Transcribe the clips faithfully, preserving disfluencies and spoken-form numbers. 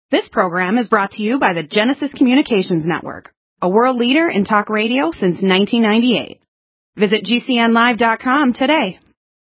This program is brought to you by the Genesis Communications Network, a world leader in talk radio since nineteen ninety-eight. Visit G C N live dot com today.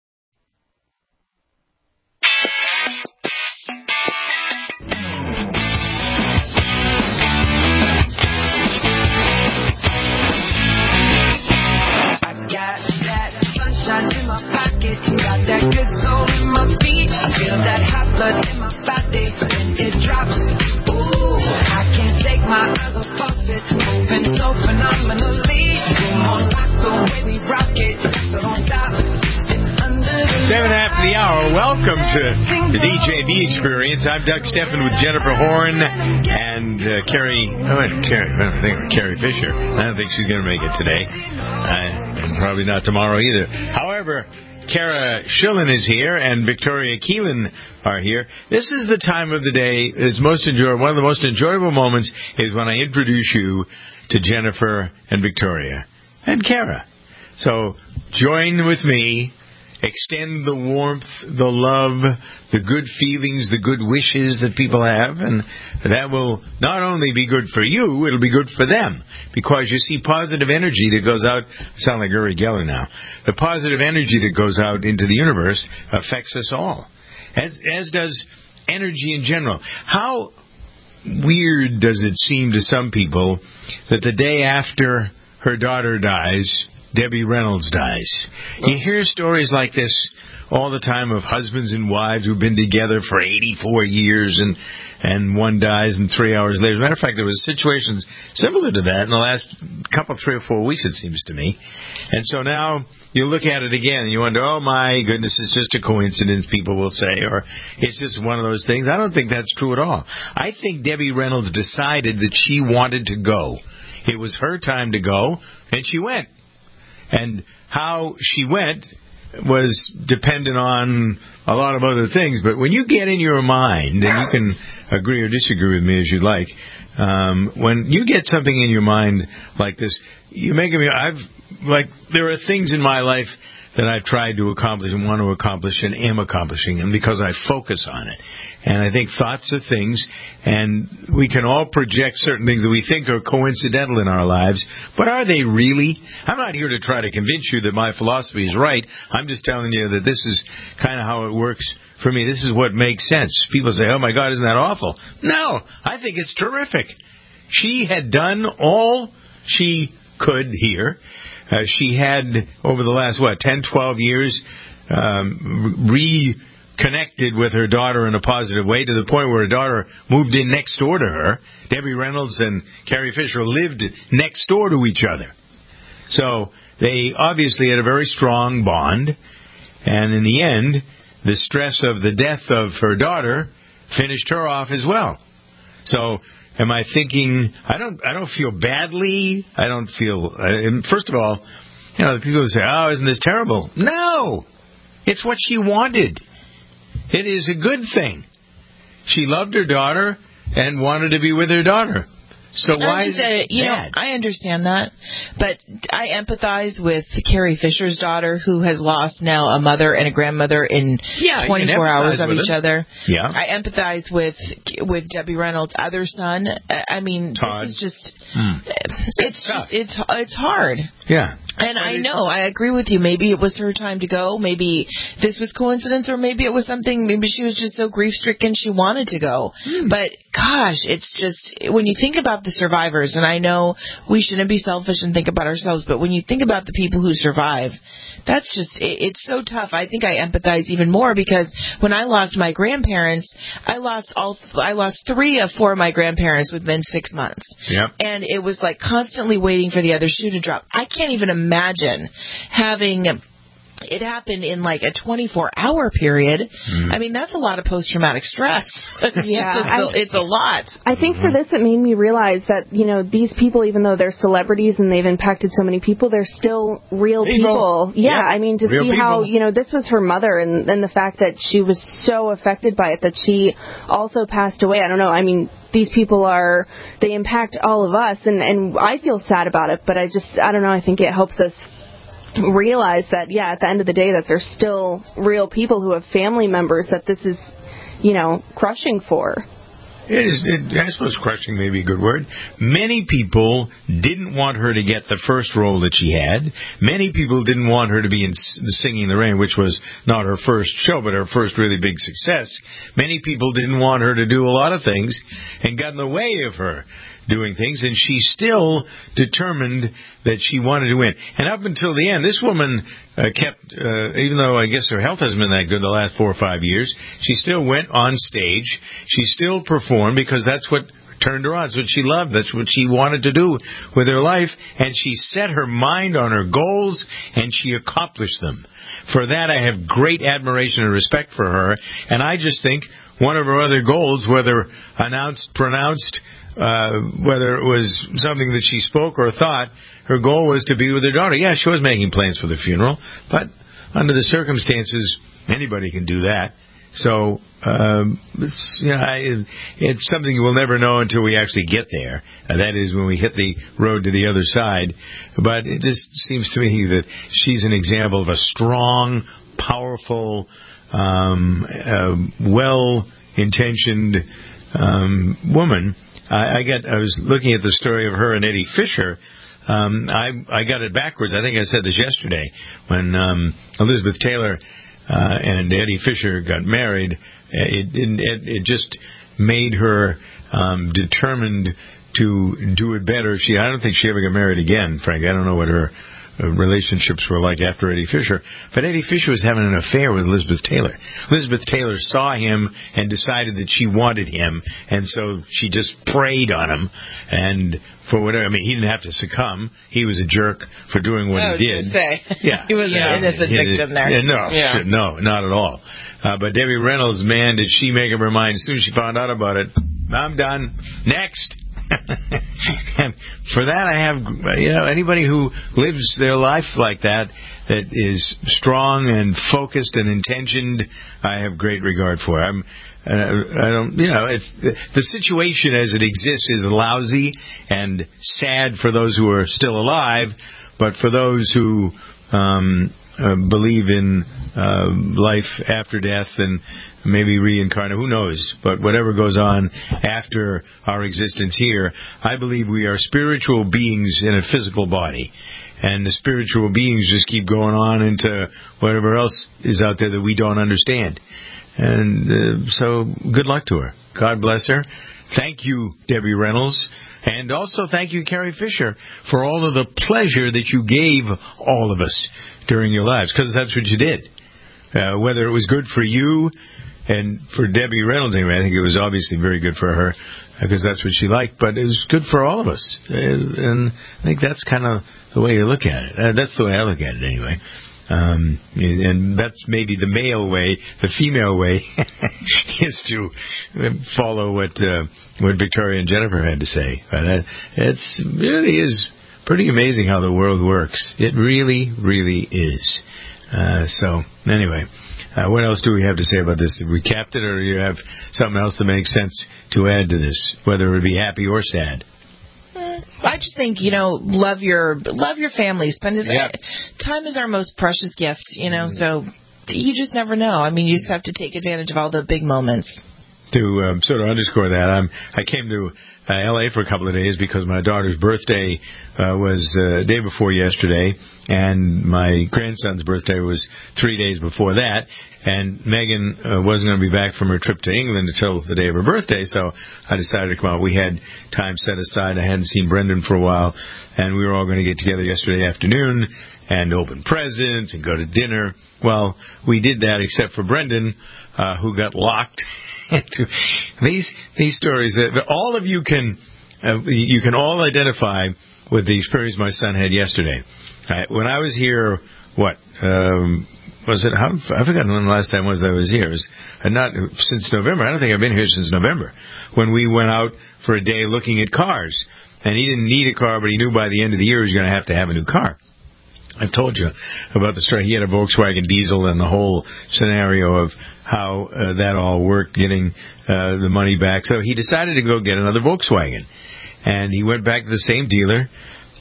I've got that sunshine in my pocket, got that good soul in my feet, I feel that hot blood in my body, and it drops. Ooh, I can't take my eyes off of it, moving so phenomenally. Come on, like the way we rock it, so don't stop. It's under the Seven after the hour. Welcome to the D J B Experience. I'm Doug Steffen with Jennifer Horn and uh, Carrie. Oh, wait, Carrie. I don't think Carrie Fisher. I don't think she's going to make it today, uh, and probably not tomorrow either. However, Kara Schillen is here and Victoria Keelan are here. This is the time of the day is most enjoyable. One of the most enjoyable moments is when I introduce you to Jennifer and Victoria and Kara. So join with me. Extend the warmth, the love, the good feelings, the good wishes that people have, and that will not only be good for you, it'll be good for them, because you see positive energy that goes out. I sound like Uri Geller now. The positive energy that goes out into the universe affects us all, as as does energy in general. How weird does it seem to some people that the day after her daughter dies, Debbie Reynolds dies? You hear stories like this all the time of husbands and wives who've been together for eighty-four years and and one dies and three hours later. As a matter of fact, there was situations similar to that in the last couple, three or four weeks, it seems to me. And so now you look at it again and you wonder, oh my goodness, it's just a coincidence, people will say, or it's just one of those things. I don't think that's true at all. I think Debbie Reynolds decided that she wanted to go. It was her time to go, and she went. And how she went was dependent on a lot of other things. But when you get in your mind, and you can agree or disagree with me as you'd like, um, when you get something in your mind like this, you make me. I've like there are things in my life that I've tried to accomplish and want to accomplish and am accomplishing, and because I focus on it. And I think thoughts are things, and we can all project certain things that we think are coincidental in our lives, but are they really? I'm not here to try to convince you that my philosophy is right. I'm just telling you that this is kind of how it works for me. This is what makes sense. People say, oh my God, isn't that awful? No, I think it's terrific. She had done all she could here. Uh, she had, over the last, what, ten, twelve years, um, reconnected with her daughter in a positive way to the point where her daughter moved in next door to her. Debbie Reynolds and Carrie Fisher lived next door to each other. So they obviously had a very strong bond. And in the end, the stress of the death of her daughter finished her off as well. So am I thinking, I don't I don't feel badly. I don't feel, and first of all, you know, the people who say, oh, isn't this terrible? No! It's what she wanted. It is a good thing. She loved her daughter and wanted to be with her daughter. So why just, is it uh, you bad? know, I understand that, but I empathize with Carrie Fisher's daughter, who has lost now a mother and a grandmother in yeah, twenty-four hours of each them. other. Yeah. I empathize with with Debbie Reynolds' other son. I mean, Todd. this is just Hmm. it's just, it's it's hard. Yeah. And I know, I agree with you. Maybe it was her time to go. Maybe this was coincidence, or maybe it was something. Maybe she was just so grief-stricken she wanted to go. Hmm. But gosh, it's just when you think about the survivors, and I know we shouldn't be selfish and think about ourselves, but when you think about the people who survive, that's just it, it's so tough. I think I empathize even more because when I lost my grandparents, I lost all I lost three of four of my grandparents within six months. Yep. And it was like constantly waiting for the other shoe to drop. I can't even imagine having it happened in like a twenty-four hour period. Mm-hmm. I mean, that's a lot of post-traumatic stress. Yeah. it's, a, it's a lot. I think for this, it made me realize that, you know, these people, even though they're celebrities and they've impacted so many people, they're still real people. people. Yeah, yeah, I mean, to real see people. How, you know, this was her mother, and, and the fact that she was so affected by it that she also passed away. I don't know. I mean, these people are, they impact all of us, and, and I feel sad about it, but I just, I don't know, I think it helps us realize that, yeah, at the end of the day, that there's still real people who have family members that this is, you know, crushing for. it is, it, I suppose crushing may be a good word. Many people didn't want her to get the first role that she had. Many people didn't want her to be in Singing in the Rain, which was not her first show, but her first really big success. Many people didn't want her to do a lot of things and got in the way of her doing things, and she still determined that she wanted to win. And up until the end, this woman uh, kept, uh, even though I guess her health hasn't been that good the last four or five years, she still went on stage. She still performed because that's what turned her on. That's what she loved. That's what she wanted to do with her life. And she set her mind on her goals, and she accomplished them. For that, I have great admiration and respect for her. And I just think one of her other goals, whether announced, pronounced, Uh, whether it was something that she spoke or thought, her goal was to be with her daughter. Yeah, she was making plans for the funeral, but under the circumstances, anybody can do that. So, um, it's, you know, I, it's something we'll never know until we actually get there. Uh, that is when we hit the road to the other side. But it just seems to me that she's an example of a strong, powerful, um, uh, well-intentioned um, woman. I, I got. I was looking at the story of her and Eddie Fisher. Um, I I got it backwards. I think I said this yesterday when um, Elizabeth Taylor uh, and Eddie Fisher got married. It didn't. It, it just made her um, determined to do it better. She. I don't think she ever got married again. Frankly, I don't know what her Uh, relationships were like after Eddie Fisher. But Eddie Fisher was having an affair with Elizabeth Taylor. Elizabeth Taylor saw him and decided that she wanted him, and so she just preyed on him. And for whatever, I mean, he didn't have to succumb. He was a jerk for doing what I he did. Was say. Yeah, he was yeah. an innocent yeah. victim there. Yeah, no, yeah. shit, no, not at all. Uh, but Debbie Reynolds, man, did she make up her mind as soon as she found out about it. I'm done. Next. And for that, I have, you know, anybody who lives their life like that, that is strong and focused and intentioned, I have great regard for. I'm, uh, I don't, you know, it's the situation as it exists is lousy and sad for those who are still alive, but for those who um, uh, believe in uh, life after death and maybe reincarnate, who knows? But whatever goes on after our existence here, I believe we are spiritual beings in a physical body. And the spiritual beings just keep going on into whatever else is out there that we don't understand. And uh, so good luck to her. God bless her. Thank you, Debbie Reynolds. And also thank you, Carrie Fisher, for all of the pleasure that you gave all of us during your lives, because that's what you did. Uh, whether it was good for you and for Debbie Reynolds, anyway, I think it was obviously very good for her because that's what she liked, but it was good for all of us. And I think that's kind of the way you look at it. Uh, that's the way I look at it, anyway. Um, and that's maybe the male way. The female way is to follow what uh, what Victoria and Jennifer had to say. But uh, it's really is pretty amazing how the world works. It really, really is. Uh, so, anyway, uh, what else do we have to say about this? Have we capped it, or do you have something else that makes sense to add to this, whether it would be happy or sad? I just think, you know, love your love your family. Spend his yep. time is our most precious gift, you know. So you just never know. I mean, you just have to take advantage of all the big moments. To um, sort of underscore that, I'm, I came to uh, L A for a couple of days because my daughter's birthday uh, was uh, day before yesterday, and my grandson's birthday was three days before that. And Megan uh, wasn't going to be back from her trip to England until the day of her birthday, so I decided to come out. We had time set aside. I hadn't seen Brendan for a while, and we were all going to get together yesterday afternoon and open presents and go to dinner. Well, we did that except for Brendan, uh, who got locked into these these stories. That all of you can uh, you can all identify with the experience my son had yesterday. Uh, when I was here, what? Um, Was it? How, I forgot when the last time was that I was here. It was uh, not since November. I don't think I've been here since November, when we went out for a day looking at cars. And he didn't need a car, but he knew by the end of the year he was going to have to have a new car. I've told you about the story. He had a Volkswagen diesel and the whole scenario of how uh, that all worked, getting uh, the money back. So he decided to go get another Volkswagen. And he went back to the same dealer.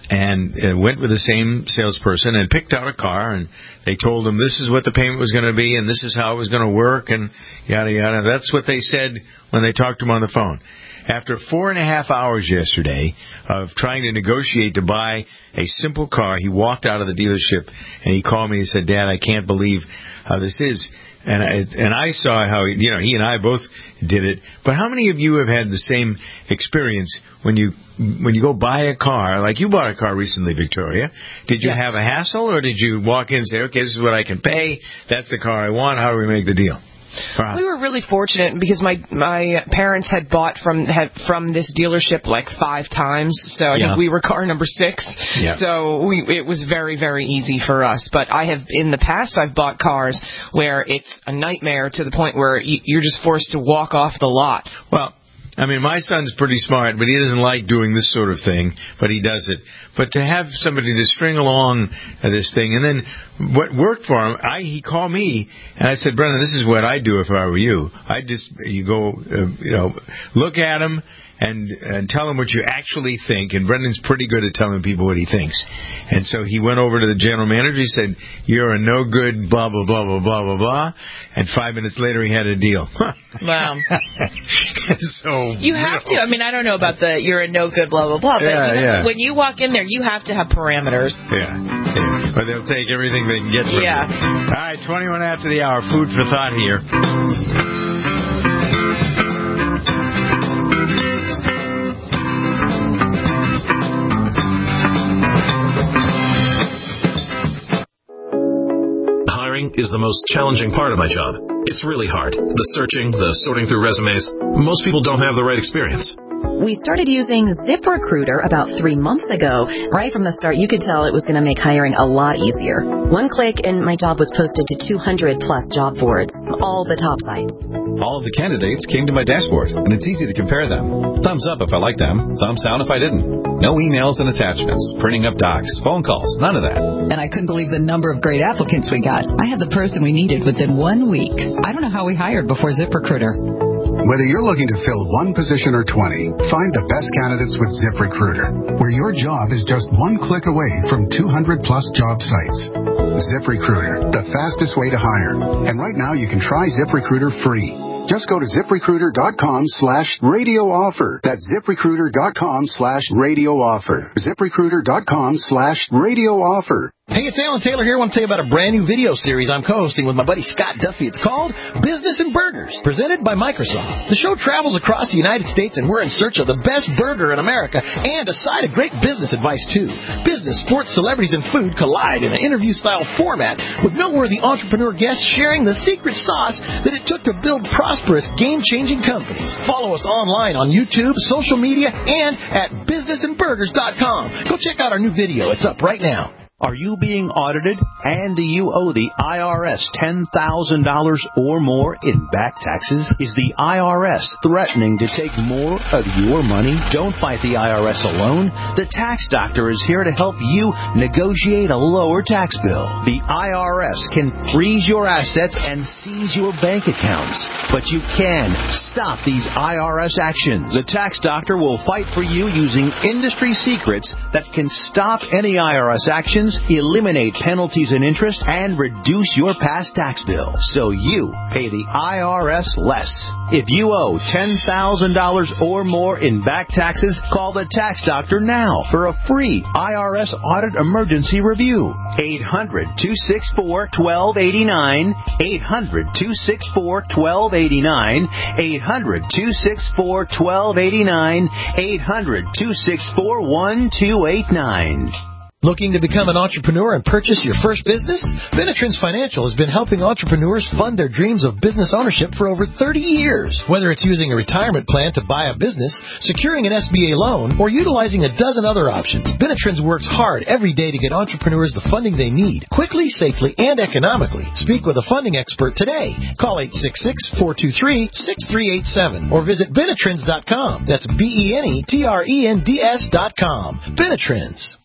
and uh, went with the same salesperson and picked out a car, and they told him this is what the payment was going to be and this is how it was going to work and yada, yada. That's what they said when they talked to him on the phone. After four and a half hours yesterday of trying to negotiate to buy a simple car, he walked out of the dealership and he called me and said, Dad, I can't believe how this is. And I, and I saw how, you know, he and I both did it. But how many of you have had the same experience when you when you go buy a car? Like you bought a car recently, Victoria. Did you yes. have a hassle, or did you walk in and say, okay, this is what I can pay. That's the car I want. How do we make the deal? We were really fortunate because my my parents had bought from had from this dealership like five times, so I yeah. think we were car number six. Yeah. So we, it was very very easy for us. But I have in the past I've bought cars where it's a nightmare to the point where you, you're just forced to walk off the lot. Well, I mean, my son's pretty smart, but he doesn't like doing this sort of thing, but he does it. But to have somebody to string along this thing, and then what worked for him, I he called me, and I said, Brendan, this is what I'd do if I were you. I'd just, you go, uh, you know, look at him, and and tell him what you actually think. And Brendan's pretty good at telling people what he thinks. And so he went over to the general manager. He said, you're a no good, blah, blah, blah, blah, blah, blah, blah. And five minutes later, he had a deal. Wow. So you have to. I mean, I don't know about the you're a no good, blah, blah, blah. But yeah, you know, yeah. when you walk in there, you have to have parameters. Yeah. yeah. But they'll take everything they can get from yeah. you. All right, twenty-one after the hour. Food for thought here. Is the most challenging part of my job. It's really hard. The searching, the sorting through resumes. Most people don't have the right experience. We started using ZipRecruiter about three months ago. Right from the start, you could tell it was going to make hiring a lot easier. One click and my job was posted to two hundred plus job boards, all the top sites. All of the candidates came to my dashboard, and it's easy to compare them. Thumbs up if I liked them, thumbs down if I didn't. No emails and attachments, printing up docs, phone calls, none of that. And I couldn't believe the number of great applicants we got. I had the person we needed within one week. I don't know how we hired before ZipRecruiter. Whether you're looking to fill one position or twenty, find the best candidates with ZipRecruiter, where your job is just one click away from two hundred plus job sites. ZipRecruiter, the fastest way to hire. And right now you can try ZipRecruiter free. Just go to ZipRecruiter.com slash radio offer. That's ZipRecruiter.com slash radio offer. ZipRecruiter.com slash radio offer. Hey, it's Alan Taylor here. I want to tell you about a brand new video series I'm co-hosting with my buddy Scott Duffy. It's called Business and Burgers, presented by Microsoft. The show travels across the United States, and we're in search of the best burger in America and a side of great business advice, too. Business, sports, celebrities, and food collide in an interview-style format with noteworthy entrepreneur guests sharing the secret sauce that it took to build prosperous, game-changing companies. Follow us online on YouTube, social media, and at business and burgers dot com. Go check out our new video. It's up right now. Are you being audited, and do you owe the I R S ten thousand dollars or more in back taxes? Is the I R S threatening to take more of your money? Don't fight the I R S alone. The Tax Doctor is here to help you negotiate a lower tax bill. The I R S can freeze your assets and seize your bank accounts, but you can stop these I R S actions. The Tax Doctor will fight for you using industry secrets that can stop any I R S actions, eliminate penalties and interest, and reduce your past tax bill so you pay the I R S less. If you owe ten thousand dollars or more in back taxes, call the Tax Doctor now for a free I R S audit emergency review. eight hundred, two six four, one two eight nine. eight hundred, two six four, one two eight nine. eight hundred, two six four, one two eight nine. eight hundred, two six four, one two eight nine. Looking to become an entrepreneur and purchase your first business? Benetrends Financial has been helping entrepreneurs fund their dreams of business ownership for over thirty years. Whether it's using a retirement plan to buy a business, securing an S B A loan, or utilizing a dozen other options, Benetrends works hard every day to get entrepreneurs the funding they need, quickly, safely, and economically. Speak with a funding expert today. Call eight six six, four two three, six three eight seven or visit Benetrends dot com. That's B E N E T R E N D S dot com. Benetrends.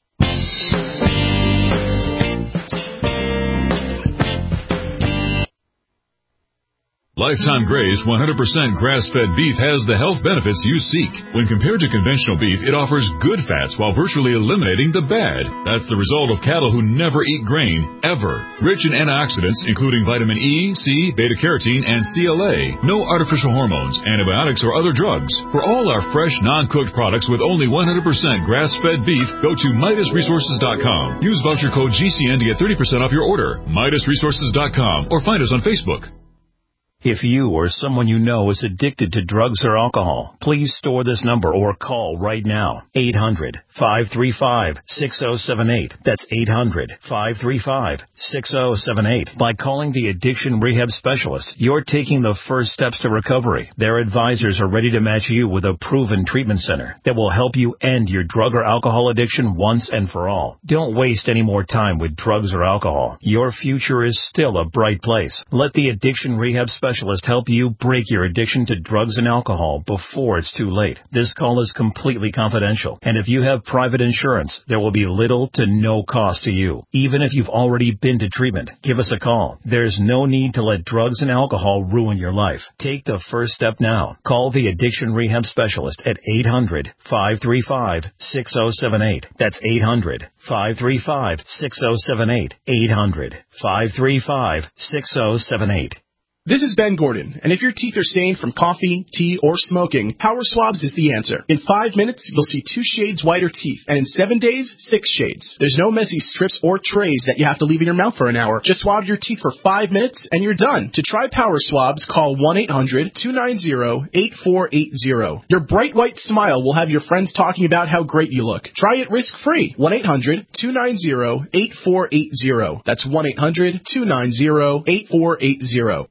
Lifetime Grazed one hundred percent grass-fed beef has the health benefits you seek. When compared to conventional beef, it offers good fats while virtually eliminating the bad. That's the result of cattle who never eat grain, ever. Rich in antioxidants, including vitamin E, C, beta-carotene, and C L A. No artificial hormones, antibiotics, or other drugs. For all our fresh, non-cooked products with only one hundred percent grass-fed beef, go to Midas Resources dot com. Use voucher code G C N to get thirty percent off your order. Midas Resources dot com or find us on Facebook. If you or someone you know is addicted to drugs or alcohol, please store this number or call right now. eight hundred, five three five, six zero seven eight. That's eight hundred, five three five, six zero seven eight. By calling the Addiction Rehab Specialist, you're taking the first steps to recovery. Their advisors are ready to match you with a proven treatment center that will help you end your drug or alcohol addiction once and for all. Don't waste any more time with drugs or alcohol. Your future is still a bright place. Let the Addiction Rehab Specialist Specialist help you break your addiction to drugs and alcohol before it's too late. This call is completely confidential, and if you have private insurance, there will be little to no cost to you. Even if you've already been to treatment, give us a call. There's no need to let drugs and alcohol ruin your life. Take the first step now. Call the Addiction Rehab Specialist at eight hundred, five three five, six zero seven eight. That's eight hundred, five three five, six zero seven eight. eight hundred, five three five, six zero seven eight. This is Ben Gordon, and if your teeth are stained from coffee, tea, or smoking, Power Swabs is the answer. In five minutes, you'll see two shades whiter teeth, and in seven days, six shades. There's no messy strips or trays that you have to leave in your mouth for an hour. Just swab your teeth for five minutes, and you're done. To try Power Swabs, call one eight hundred, two nine zero, eight four eight zero. Your bright white smile will have your friends talking about how great you look. Try it risk-free. one eight hundred, two nine zero, eight four eight zero. That's one eight hundred, two nine zero, eight four eight zero.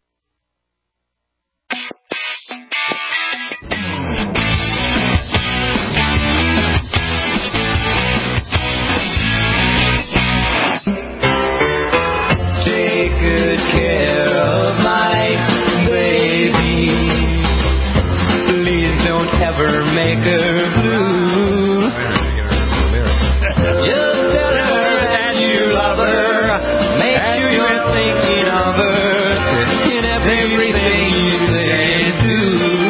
Make her blue. Just tell her that you love her. Make sure you're thinking of her in everything you say and do.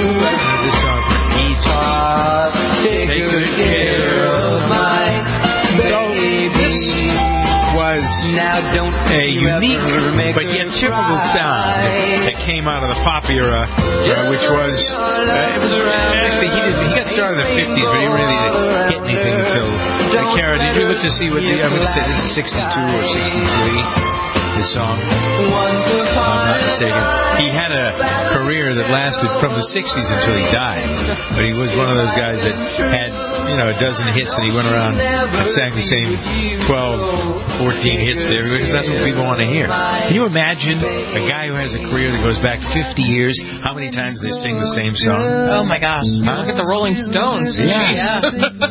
Each heart, take good care of my baby. So this was now don't a unique but yet typical sound that, that came out of the pop era, uh, which was uh, it was actually he did he got started in the fifties, but he really didn't hit anything until. Uh, Kara, did you look to see what the I'm going to say this is sixty-two or sixty-three? This song, if I'm not mistaken. He had a career that lasted from the sixties until he died, but he was one of those guys that had, you know, a dozen hits, and he went around and sang the same twelve, fourteen hits to everybody, because that's what people want to hear. Can you imagine a guy who has a career that goes back fifty years, how many times they sing the same song? Oh my gosh, huh? Look at the Rolling Stones. Yeah. Yeah,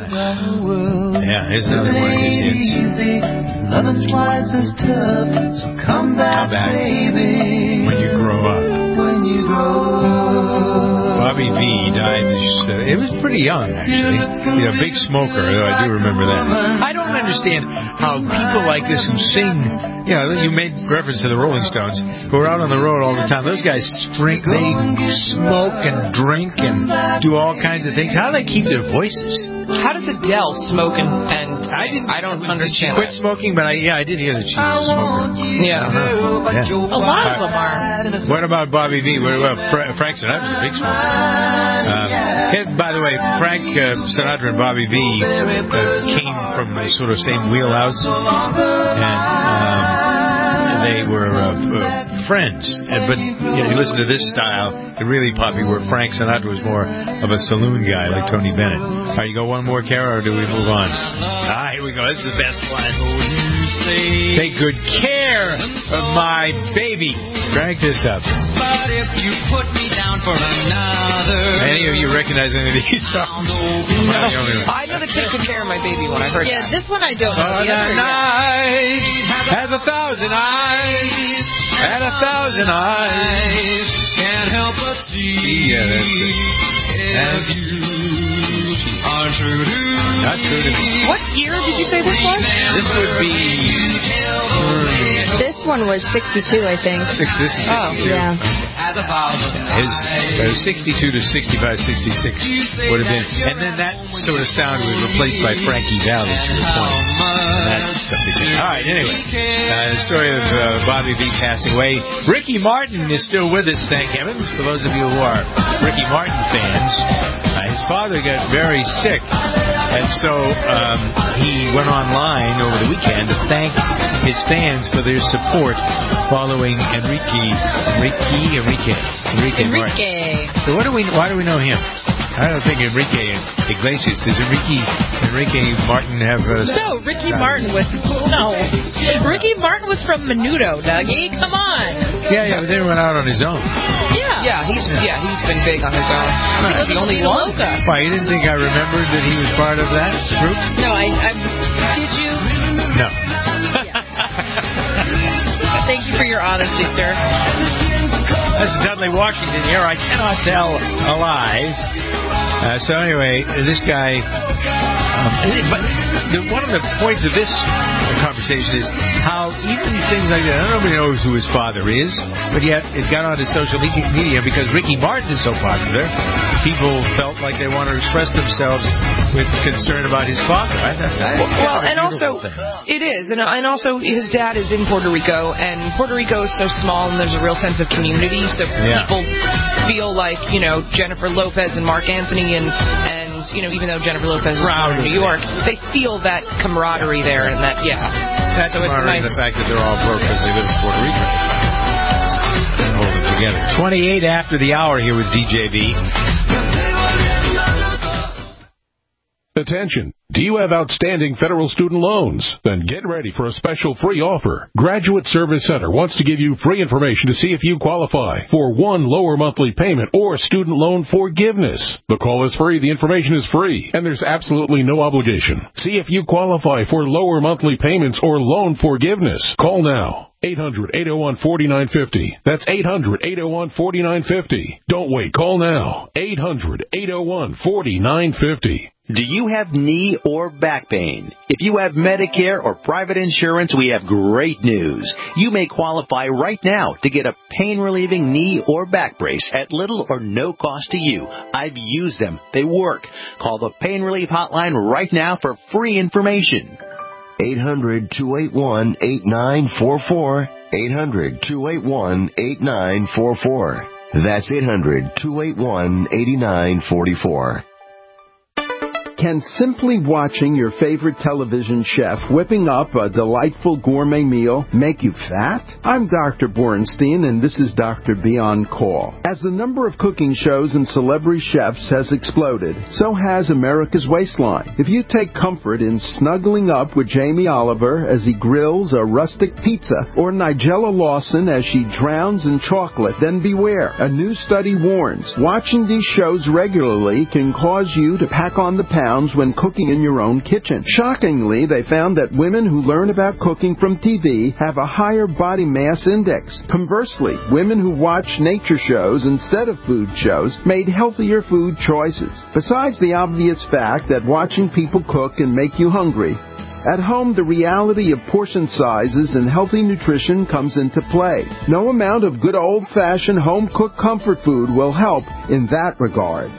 here's another one of his hits. Loving twice as tough, so come back, come back baby. When you grow up. When you grow up. Bobby V died this, uh, it was pretty young, actually. You know, big smoker, though I do remember that. I don't understand how people like this who sing, you know, you made reference to the Rolling Stones, who are out on the road all the time. Those guys drink, they smoke and drink and do all kinds of things. How do they keep their voices? How does Adele smoke and, and I didn't. I don't understand. She quit that. smoking, but I yeah, I did hear that she was a smoker. Yeah. Uh-huh. yeah. A lot of them are. What about Bobby V? What about Fra- Frank Sinatra? Was a big smoker. Uh, by the way, Frank uh, Sinatra and Bobby V uh, came from the sort of same wheelhouse, and um, they were uh, uh, friends. Uh, but you know, you listen to this style, the really poppy, where Frank Sinatra was more of a saloon guy like Tony Bennett. All right, you go one more, Kara, or do we move on? Ah, here we go. This is the best one. Take good care of my baby. Crank this up. But if you put me down for another. Any of you recognize any of these songs? No. I know the Take Good Care of My Baby one. I heard yeah, that. this one I don't know. Oh, the other night has a thousand eyes, and a thousand eyes can't help but see. Yeah, that's it. If you are true to Not true to me. What year did you say this was? This would be This one was sixty-two, I think. Six, this is sixty-two. Oh, yeah. His uh, sixty-two to sixty-five, sixty-six would have been, and then that sort of sound was replaced by Frankie Valli, to your point. And that stuff became. All right, anyway, uh, the story of uh, Bobby V passing away. Ricky Martin is still with us, thank heavens. For those of you who are Ricky Martin fans, uh, his father got very sick, and so um, he went online over the weekend to thank his fans for their support following Enrique, Enrique, Enrique, Enrique, Enrique. Martin. So what do we? Why do we know him? I don't think Enrique Iglesias. Does Enrique Enrique Martin have a... No, Ricky Martin was... No. Ricky Martin was from Menudo, Dougie. Come on. Yeah, yeah, but then he went out on his own. Yeah. Yeah, he's yeah he's been big on his own. He was the only one. Why, you didn't think I remembered that he was part of that group? No, I... I did you? No. Thank you for your honesty, sir. This is Dudley Washington here. I cannot tell a lie. Uh, so anyway, this guy... Um, but the, one of the points of this conversation is how even things like that, nobody knows who his father is, but yet it got onto social media because Ricky Martin is so popular. People felt like they want to express themselves with concern about his father. I, I, well, well and also, thing. it is. And, and also, his dad is in Puerto Rico, and Puerto Rico is so small, and there's a real sense of community, so yeah. people feel like, you know, Jennifer Lopez and Mark Anthony and, and you know, even though Jennifer Lopez is from New York, they feel that camaraderie there, and that, yeah. That so it's nice. The fact that they're all broke because they live in Puerto Rico. Hold it together. twenty-eight after the hour here with D J V. Attention. Do you have outstanding federal student loans? Then get ready for a special free offer. Graduate Service Center wants to give you free information to see if you qualify for one lower monthly payment or student loan forgiveness. The call is free, the information is free, and there's absolutely no obligation. See if you qualify for lower monthly payments or loan forgiveness. Call now. eight hundred, eight oh one, four nine five oh. That's eight hundred, eight oh one, four nine five oh. Don't wait. Call now. eight hundred, eight oh one, four nine five oh. Do you have knee or back pain? If you have Medicare or private insurance, we have great news. You may qualify right now to get a pain-relieving knee or back brace at little or no cost to you. I've used them. They work. Call the Pain Relief Hotline right now for free information. eight hundred, two eight one, eight nine four four. eight hundred, two eight one, eight nine four four. That's eight hundred, two eight one, eight nine four four. Can simply watching your favorite television chef whipping up a delightful gourmet meal make you fat? I'm Doctor Borenstein, and this is Doctor B on Call. As the number of cooking shows and celebrity chefs has exploded, so has America's waistline. If you take comfort in snuggling up with Jamie Oliver as he grills a rustic pizza, or Nigella Lawson as she drowns in chocolate, then beware. A new study warns, watching these shows regularly can cause you to pack on the pounds when cooking in your own kitchen. Shockingly, they found that women who learn about cooking from T V have a higher body mass index. Conversely, women who watch nature shows instead of food shows made healthier food choices. Besides the obvious fact that watching people cook can make you hungry, at home, the reality of portion sizes and healthy nutrition comes into play. No amount of good old-fashioned home-cooked comfort food will help in that regard.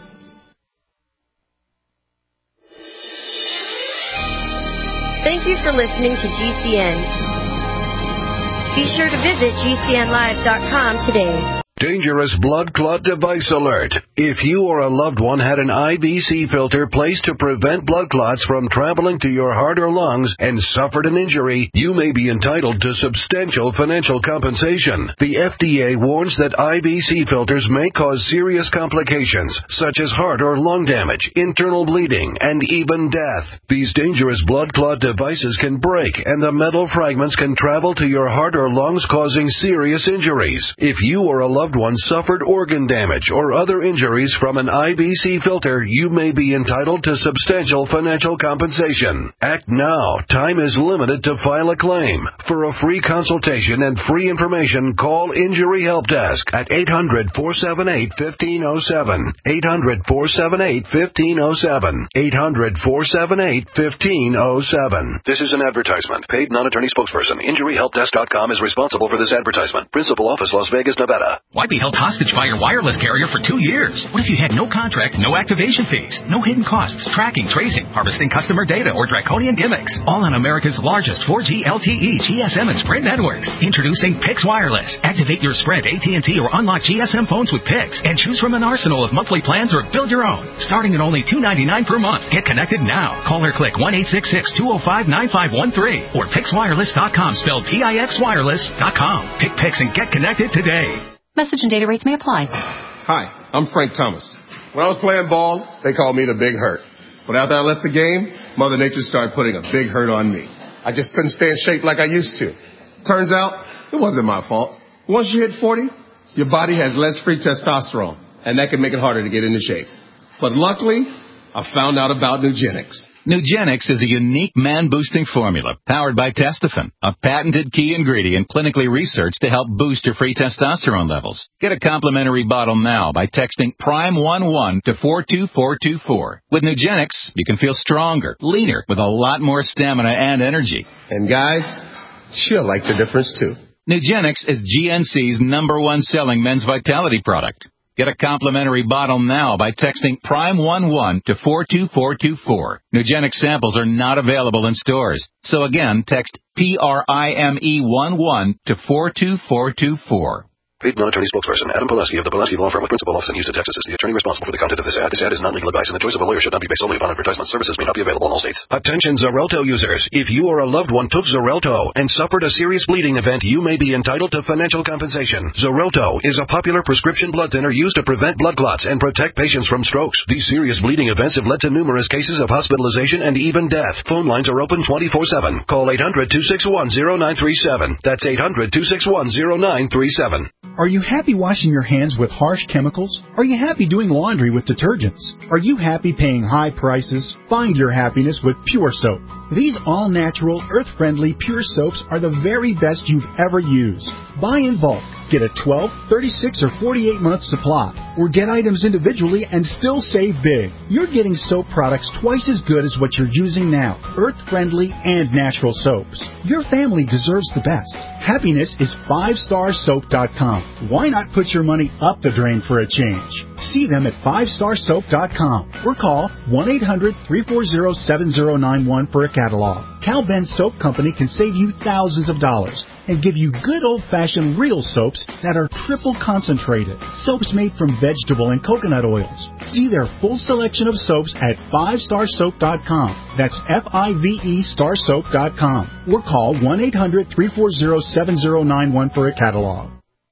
Thank you for listening to G C N. Be sure to visit G C N live dot com today. Dangerous blood clot device alert. If you or a loved one had an I V C filter placed to prevent blood clots from traveling to your heart or lungs and suffered an injury, you may be entitled to substantial financial compensation. The F D A warns that I V C filters may cause serious complications, such as heart or lung damage, internal bleeding, and even death. These dangerous blood clot devices can break, and the metal fragments can travel to your heart or lungs, causing serious injuries. If you or a loved loved one suffered organ damage or other injuries from an I B C filter, you may be entitled to substantial financial compensation. Act now. Time is limited to file a claim. For a free consultation and free information, call Injury Help Desk at eight hundred, four seven eight, one five zero seven. eight hundred, four seven eight, one five zero seven. eight hundred, four seven eight, one five zero seven. This is an advertisement. Paid non-attorney spokesperson. Injury Help Desk dot com is responsible for this advertisement. Principal office, Las Vegas, Nevada. Why be held hostage by your wireless carrier for two years? What if you had no contract, no activation fees, no hidden costs, tracking, tracing, harvesting customer data, or draconian gimmicks? All on America's largest four G L T E, G S M, and Sprint networks. Introducing Pix Wireless. Activate your Sprint, A T and T, or unlock G S M phones with Pix and choose from an arsenal of monthly plans or build your own. Starting at only two dollars and ninety-nine cents per month. Get connected now. Call or click one eight six six, two zero five, nine five one three or Pix Wireless dot com, spelled P I X Wireless dot com. Pick Pix and get connected today. Message and data rates may apply. Hi, I'm Frank Thomas. When I was playing ball, they called me the Big Hurt. But after I left the game, Mother Nature started putting a big hurt on me. I just couldn't stay in shape like I used to. Turns out, it wasn't my fault. Once you hit forty, your body has less free testosterone, and that can make it harder to get into shape. But luckily, I found out about Nugenix. Nugenix is a unique man-boosting formula powered by Testofen, a patented key ingredient clinically researched to help boost your free testosterone levels. Get a complimentary bottle now by texting prime one one to four two four two four. With Nugenix, you can feel stronger, leaner, with a lot more stamina and energy. And guys, she'll like the difference too. Nugenix is G N C's number one selling men's vitality product. Get a complimentary bottle now by texting prime one one to four two four two four. Nugenix samples are not available in stores. So again, text P R I M E one one to four two four two four. Paid non-attorney spokesperson Adam Pulaski of the Pulaski Law Firm with principal office in Houston, Texas is the attorney responsible for the content of this ad. This ad is not legal advice, and the choice of a lawyer should not be based solely upon advertisement. Services may not be available in all states. Attention Xarelto users. If you or a loved one took Xarelto and suffered a serious bleeding event, you may be entitled to financial compensation. Xarelto is a popular prescription blood thinner used to prevent blood clots and protect patients from strokes. These serious bleeding events have led to numerous cases of hospitalization and even death. Phone lines are open twenty-four seven. Call eight hundred, two six one, zero nine three seven. That's eight hundred, two six one, zero nine three seven. Are you happy washing your hands with harsh chemicals? Are you happy doing laundry with detergents? Are you happy paying high prices? Find your happiness with Pure Soap. These all-natural, earth-friendly Pure Soaps are the very best you've ever used. Buy in bulk. Get a twelve, thirty-six, or forty-eight month supply. Or get items individually and still save big. You're getting soap products twice as good as what you're using now. Earth-friendly and natural soaps. Your family deserves the best. Happiness is five star soap dot com. Why not put your money up the drain for a change? See them at five star soap dot com or call one eight hundred, three four zero, seven zero nine one for a catalog. Cal Ben Soap Company can save you thousands of dollars and give you good old-fashioned real soaps that are triple concentrated. Soaps made from vegetable and coconut oils. See their full selection of soaps at five star soap dot com. That's F I V E star soap dot com. Or call one eight hundred, three four zero, seven zero nine one for a catalog.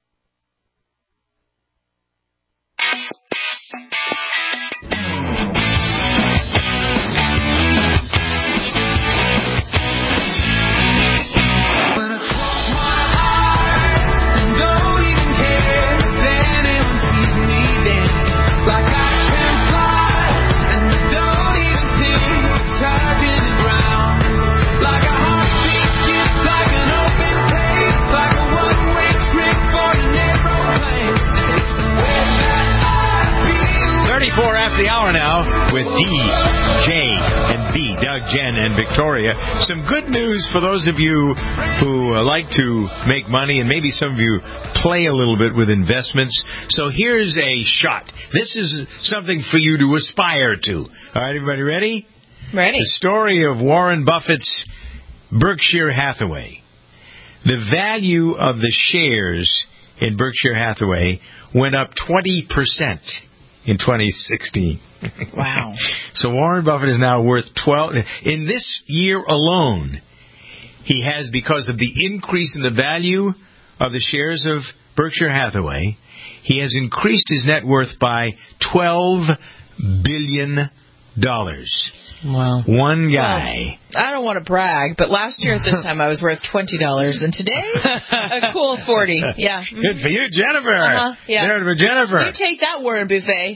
The hour now with D, J, and B, Doug, Jen, and Victoria. Some good news for those of you who uh, like to make money, and maybe some of you play a little bit with investments. So here's a shot. This is something for you to aspire to. All right, everybody ready? Ready. The story of Warren Buffett's Berkshire Hathaway. The value of the shares in Berkshire Hathaway went up twenty percent. In twenty sixteen. Wow. So Warren Buffett is now worth twelve. In this year alone, he has, because of the increase in the value of the shares of Berkshire Hathaway, he has increased his net worth by twelve billion dollars. Wow. One guy. Well, I don't want to brag, but last year at this time I was worth twenty dollars, and today a cool forty. Yeah. Mm-hmm. Good for you, Jennifer. Uh-huh. Yeah. There for Jennifer. You take that, Warren Buffet.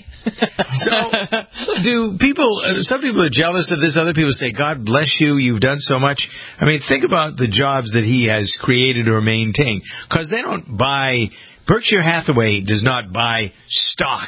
So, do people? Uh, some people are jealous of this. Other people say, "God bless you. You've done so much." I mean, think about the jobs that he has created or maintained, because they don't buy. Berkshire Hathaway does not buy stock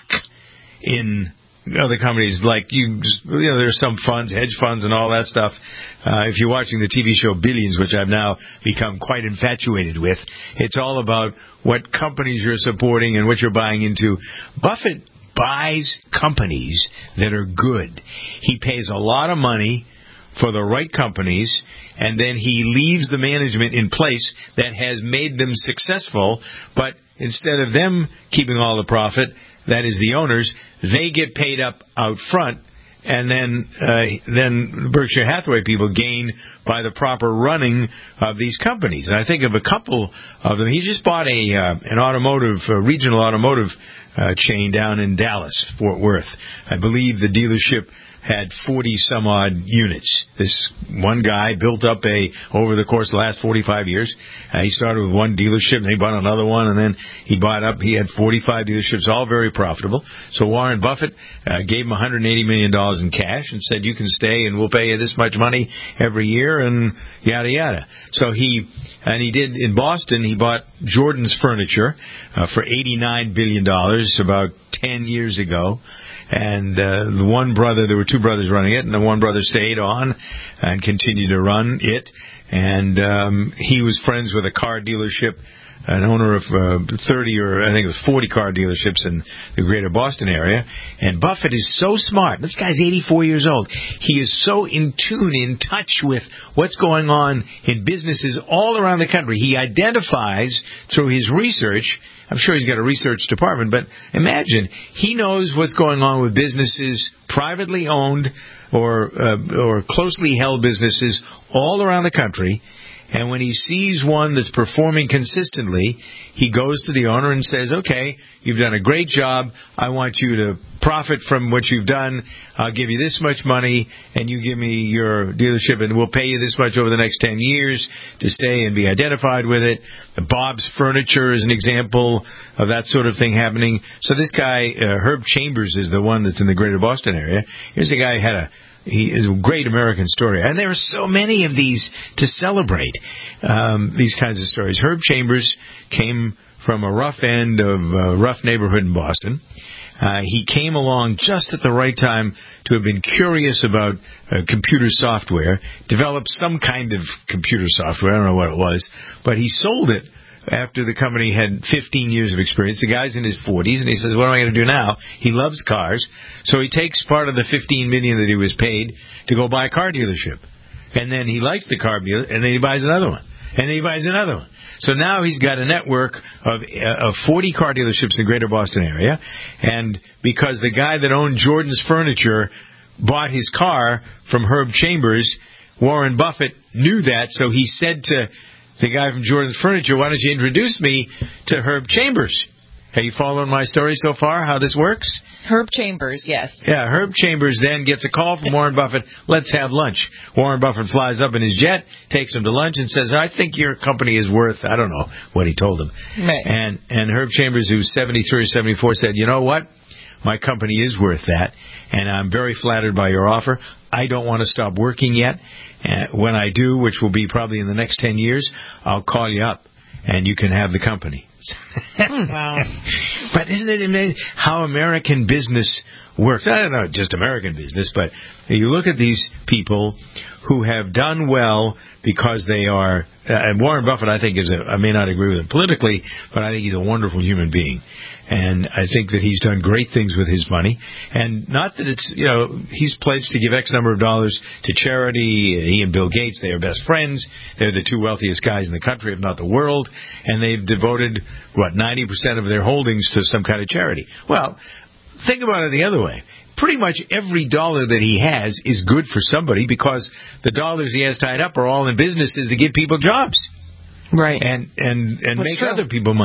in other companies like you. You know, there's some funds, hedge funds, and all that stuff. Uh, if you're watching the T V show Billions, which I've now become quite infatuated with, it's all about what companies you're supporting and what you're buying into. Buffett buys companies that are good. He pays a lot of money for the right companies, and then he leaves the management in place that has made them successful, but instead of them keeping all the profit, that is the owners, they get paid up out front, and then uh, then Berkshire Hathaway people gain by the proper running of these companies. And I think of a couple of them. He just bought a uh, an automotive, a regional automotive uh, chain down in Dallas, Fort Worth. I believe the dealership had forty some odd units. This one guy built up a, over the course of the last forty-five years, uh, he started with one dealership, and he bought another one, and then he bought up, he had forty-five dealerships, all very profitable. So Warren Buffett uh, gave him one hundred eighty million dollars in cash and said, you can stay and we'll pay you this much money every year, and yada yada. So he, and he did in Boston, he bought Jordan's Furniture uh, for eighty-nine billion dollars about ten years ago. And uh, the one brother, there were two brothers running it, and the one brother stayed on and continued to run it. And um, he was friends with a car dealership, an owner of uh, thirty or I think it was forty car dealerships in the greater Boston area. And Buffett is so smart. This guy's eighty-four years old. He is so in tune, in touch with what's going on in businesses all around the country. He identifies through his research. I'm sure he's got a research department, but imagine he knows what's going on with businesses, privately owned or uh, or closely held businesses all around the country. And when he sees one that's performing consistently, he goes to the owner and says, okay, you've done a great job. I want you to profit from what you've done. I'll give you this much money, and you give me your dealership, and we'll pay you this much over the next ten years to stay and be identified with it. Bob's Furniture is an example of that sort of thing happening. So this guy, uh, Herb Chambers, is the one that's in the greater Boston area. Here's a guy who had a He is a great American story. And there are so many of these to celebrate, um, these kinds of stories. Herb Chambers came from a rough end of a rough neighborhood in Boston. Uh, he came along just at the right time to have been curious about uh, computer software, developed some kind of computer software. I don't know what it was, but he sold it after the company had fifteen years of experience. The guy's in his forties, and he says, what am I going to do now? He loves cars, so he takes part of the fifteen million dollars that he was paid to go buy a car dealership. And then he likes the car dealer, and then he buys another one. And then he buys another one. So now he's got a network of uh, of forty car dealerships in the greater Boston area, and because the guy that owned Jordan's Furniture bought his car from Herb Chambers, Warren Buffett knew that, so he said to the guy from Jordan's Furniture, why don't you introduce me to Herb Chambers? Are you following my story so far, how this works? Herb Chambers, yes. Yeah, Herb Chambers then gets a call from Warren Buffett, let's have lunch. Warren Buffett flies up in his jet, takes him to lunch, and says, I think your company is worth, I don't know what he told him. Right. And, and Herb Chambers, who's seventy-three or seventy-four, said, you know what? My company is worth that, and I'm very flattered by your offer. I don't want to stop working yet. Uh, when I do, which will be probably in the next ten years, I'll call you up, and you can have the company. Wow. But isn't it amazing how American business works? I don't know, just American business, but you look at these people who have done well because they are, uh, and Warren Buffett, I think, is a, I may not agree with him politically, but I think he's a wonderful human being. And I think that he's done great things with his money. And not that it's, you know, he's pledged to give X number of dollars to charity. He and Bill Gates, they are best friends. They're the two wealthiest guys in the country, if not the world. And they've devoted, what, ninety percent of their holdings to some kind of charity. Well, think about it the other way. Pretty much every dollar that he has is good for somebody because the dollars he has tied up are all in businesses to give people jobs. Right. And, and, and make true. other people money.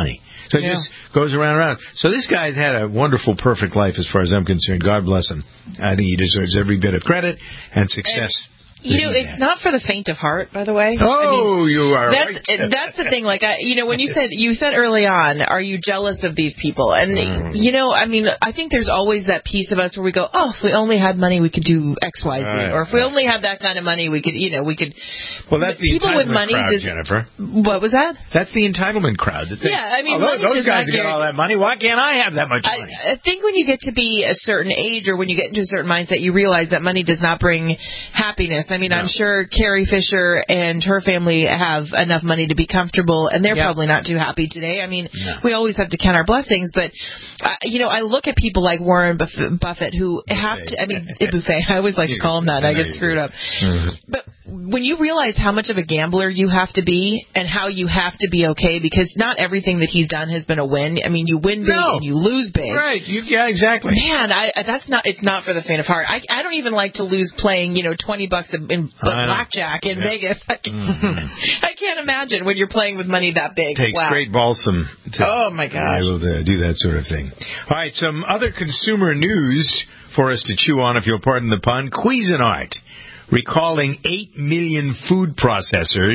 So it Yeah. just goes around and around. So this guy's had a wonderful, perfect life as far as I'm concerned. God bless him. I think he deserves every bit of credit and success. And- You know, it's not for the faint of heart, by the way. Oh, I mean, you are that's, right. That's the thing. Like, I, you know, when you said you said early on, are you jealous of these people? And Mm. you know, I mean, I think there's always that piece of us where we go, oh, if we only had money, we could do X, Y, Z, Right, or if we right. only had that kind of money, we could, you know, we could. Well, that's the people with entitlement money crowd, just. Jennifer. What was that? That's the entitlement crowd. That think, Yeah, I mean, oh, money those does guys not get all that money. Why can't I have that much money? I, I think when you get to be a certain age or when you get into a certain mindset, you realize that money does not bring happiness. I mean, No. I'm sure Carrie Fisher and her family have enough money to be comfortable, and they're Yep. probably not too happy today. I mean, No. we always have to count our blessings, but, uh, you know, I look at people like Warren Buff- Buffett who have to, I mean, Buffet, I always like to call him that, and I get screwed up. But when you realize how much of a gambler you have to be and how you have to be okay, because not everything that he's done has been a win. I mean, you win big No. and you lose big. Right. You, yeah, exactly. Man, I, that's not. It's not for the faint of heart. I, I don't even like to lose playing, you know, twenty bucks in, in I know. blackjack in Yeah. Vegas. I, can, Mm. I can't imagine when you're playing with money that big. Takes wow. great balsam to Oh, my be gosh. able to do that sort of thing. All right, some other consumer news for us to chew on, if you'll pardon the pun. Cuisinart recalling eight million food processors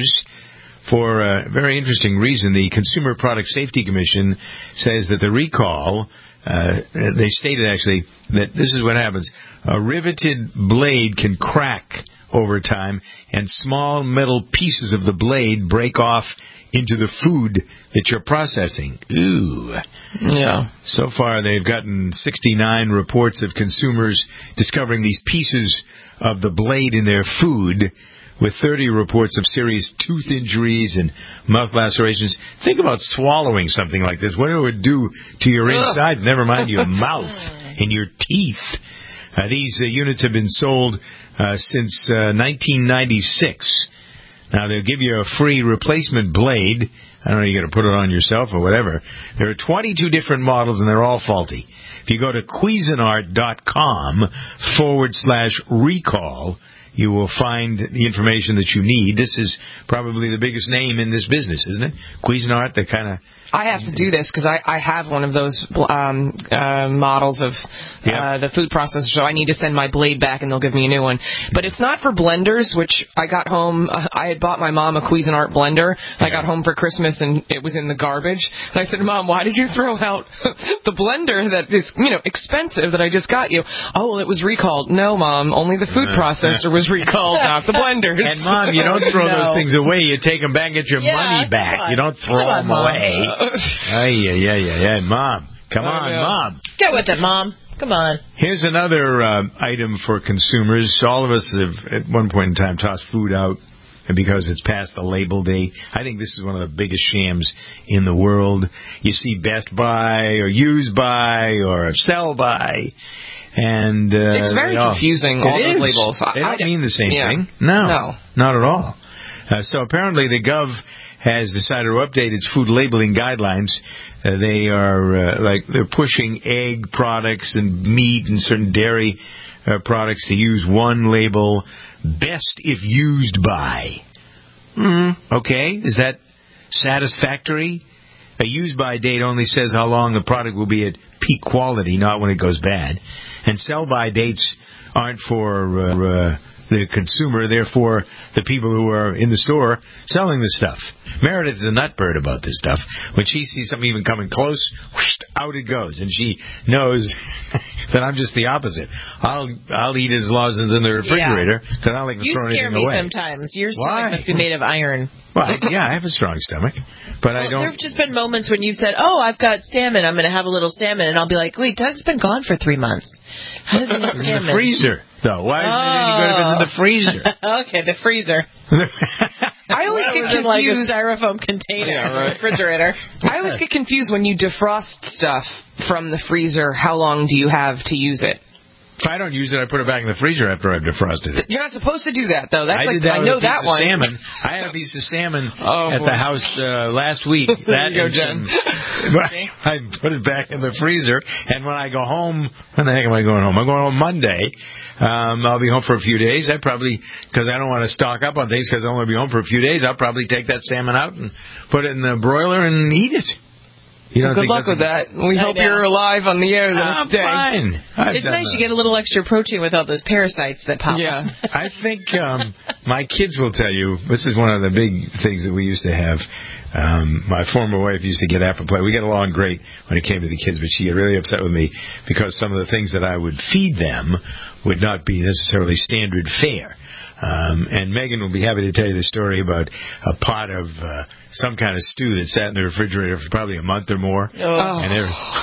for a very interesting reason. The Consumer Product Safety Commission says that the recall, uh, they stated actually that this is what happens. A riveted blade can crack over time, and small metal pieces of the blade break off into the food that you're processing. Ooh. Yeah. So far, they've gotten sixty-nine reports of consumers discovering these pieces of the blade in their food, with thirty reports of serious tooth injuries and mouth lacerations. Think about swallowing something like this. What it would do to your Ugh. inside, never mind your mouth and your teeth. Uh, these uh, units have been sold uh, since uh, nineteen ninety-six. Now, they'll give you a free replacement blade. I don't know, you got to put it on yourself or whatever. There are twenty-two different models, and they're all faulty. If you go to Cuisinart.com forward slash recall, you will find the information that you need. This is probably the biggest name in this business, isn't it? Cuisinart, the kind of... I have to do this because I, I have one of those um, uh, models of uh, the food processor, so I need to send my blade back and they'll give me a new one. But it's not for blenders, which I got home. Uh, I had bought my mom a Cuisinart blender. I got home for Christmas and it was in the garbage. And I said, Mom, why did you throw out the blender that is, you know, expensive that I just got you? Oh, well, it was recalled. No, Mom, only the food processor was recalled, not the blenders. And, Mom, you don't throw no. those things away. You take them back and get your Yeah, money back. come on. You don't throw Come on, them Mom. away. Ay, yeah, yeah, yeah. Mom, come I on, know. Mom. Get with it, Mom. Come on. Here's another uh, item for consumers. All of us have, at one point in time, tossed food out because it's past the label day. I think this is one of the biggest shams in the world. You see Best Buy or Use Buy or Sell By. And uh, It's very they all- confusing, It all those is. labels. They I- don't mean the same yeah. thing. No, No. not at all. Uh, so apparently the Gov has decided to update its food labeling guidelines. Uh, they are uh, like they're pushing egg products and meat and certain dairy uh, products to use one label: best if used by. Mm-hmm. Okay, is that satisfactory? A used by date only says how long the product will be at peak quality, not when it goes bad. And sell by dates aren't for uh, uh, the consumer, therefore the people who are in the store selling the stuff. Meredith's a nutbird about this stuff. When she sees something even coming close, whoosh, out it goes, and she knows that I'm just the opposite. I'll I'll eat as long as it's in the refrigerator because I don't like to You throw scare anything me away. sometimes. Your Why? stomach must be made of iron. Well, I, yeah, I have a strong stomach, but Well, I don't. there have just been moments when you said, "Oh, I've got salmon. I'm going to have a little salmon," and I'll be like, "Wait, Doug's been gone for three months. How does he have It's in salmon?" the freezer, though. Why is it any good if it's in the freezer? Okay, the freezer. I always That get was in like a confused. styrofoam container Yeah, in the right. refrigerator. I always get confused when you defrost stuff from the freezer. How long do you have to use it? If I don't use it, I put it back in the freezer after I've defrosted it. You're not supposed to do that, though. That's I like did that I with know a piece that of one. salmon. I had a piece of salmon Oh, at boy. the house uh, last week. That There you go, and Jen. some- I put it back in the freezer, and when I go home, when the heck am I going home? I'm going home Monday. Um, I'll be home for a few days. I probably, because I don't want to stock up on things because I'll only be home for a few days, I'll probably take that salmon out and put it in the broiler and eat it. You don't well, good think luck with that. We I hope know. you're alive on the air the I'm next day. fine. I've It's done nice that. you get a little extra protein with all those parasites that pop Yeah. up. I think um, my kids will tell you, this is one of the big things that we used to have. Um, my former wife used to get apple play. We got along great when it came to the kids, but she got really upset with me because some of the things that I would feed them would not be necessarily standard fare. Um, and Megan will be happy to tell you the story about a pot of uh, some kind of stew that sat in the refrigerator for probably a month or more. Oh. And,